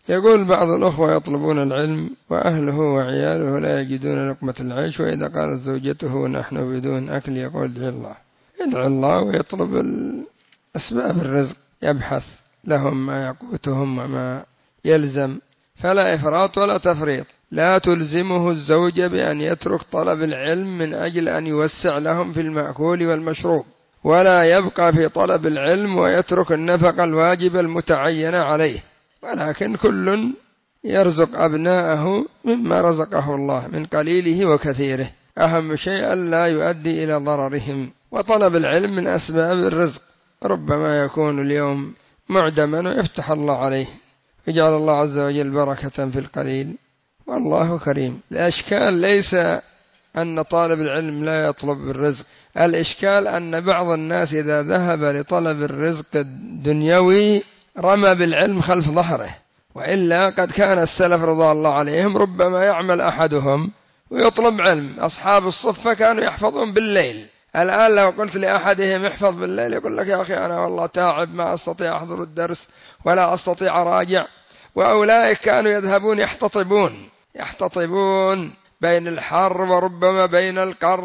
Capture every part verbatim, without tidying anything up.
يقول بعض الأخوة يطلبون العلم وأهله وعياله لا يجدون لقمة العيش، وإذا قالت زوجته نحن بدون أكل يقول ادعي الله. يدعي الله ويطلب أسباب الرزق، يبحث لهم ما يقوتهم وما يلزم، فلا إفراط ولا تفريط. لا تلزمه الزوجة بأن يترك طلب العلم من أجل أن يوسع لهم في المأكول والمشروب، ولا يبقى في طلب العلم ويترك النفقة الواجبة المتعينة عليه، ولكن كل يرزق أبناءه مما رزقه الله من قليله وكثيره، أهم شيء لا يؤدي إلى ضررهم. وطلب العلم من أسباب الرزق، ربما يكون اليوم معدما ويفتح الله عليه، يجعل الله عز وجل بركة في القليل، والله كريم. الإشكال ليس أن طالب العلم لا يطلب الرزق، الإشكال أن بعض الناس إذا ذهب لطلب الرزق الدنيوي رمى بالعلم خلف ظهره، وإلا قد كان السلف رضي الله عليهم ربما يعمل أحدهم ويطلب علم. أصحاب الصفة كانوا يحفظون بالليل، الآن لو قلت لأحدهم احفظ بالليل يقول لك يا أخي أنا والله تعب ما أستطيع أحضر الدرس ولا أستطيع أراجع. وأولئك كانوا يذهبون يحتطبون يحتطبون بين الحر وربما بين القر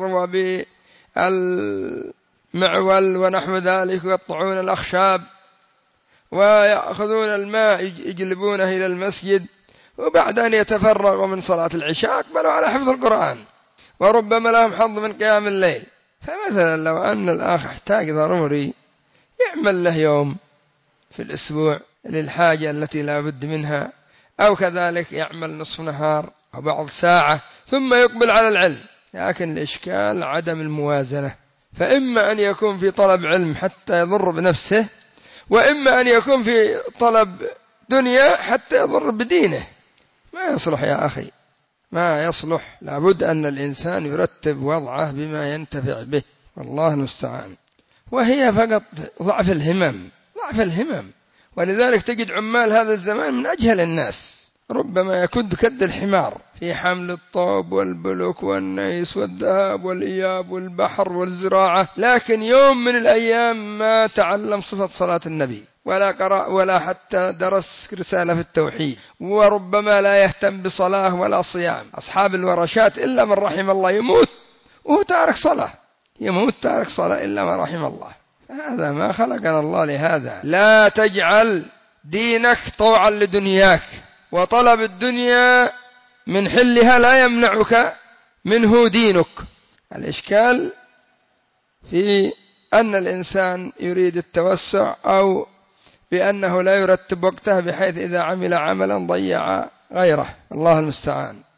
وبالمعول ونحو ذلك، يقطعون الأخشاب ويأخذون الماء يجلبونه إلى المسجد، وبعد أن يتفرغوا من صلاة العشاء أقبلوا على حفظ القرآن، وربما لهم حظ من قيام الليل. فمثلا لو أن الآخ احتاج ضروري يعمل له يوم في الأسبوع للحاجة التي لا بد منها، أو كذلك يعمل نصف نهار أو بعض ساعة ثم يقبل على العلم. لكن الإشكال عدم الموازنة، فإما أن يكون في طلب علم حتى يضر بنفسه، وإما أن يكون في طلب دنيا حتى يضر بدينه. ما يصلح يا أخي، ما يصلح. لابد أن الإنسان يرتب وضعه بما ينتفع به، والله المستعان. وهي فقط ضعف الهمم، ضعف الهمم. ولذلك تجد عمال هذا الزمان من أجهل الناس، ربما يكد كد الحمار في حمل الطوب والبلوك والنيس والذهب والإياب والبحر والزراعة، لكن يوم من الأيام ما تعلم صفة صلاة النبي ولا قرأ ولا حتى درس رسالة في التوحيد، وربما لا يهتم بصلاة ولا صيام. أصحاب الورشات إلا من رحم الله يموت وهو تارك صلاة، يموت تارك صلاة إلا من رحم الله. هذا ما خلقنا الله لهذا. لا تجعل دينك طوعا لدنياك، وطلب الدنيا من حلها لا يمنعك منه دينك. الإشكال في أن الإنسان يريد التوسع، أو بأنه لا يرتب وقته بحيث إذا عمل عملا ضيع غيره، الله المستعان.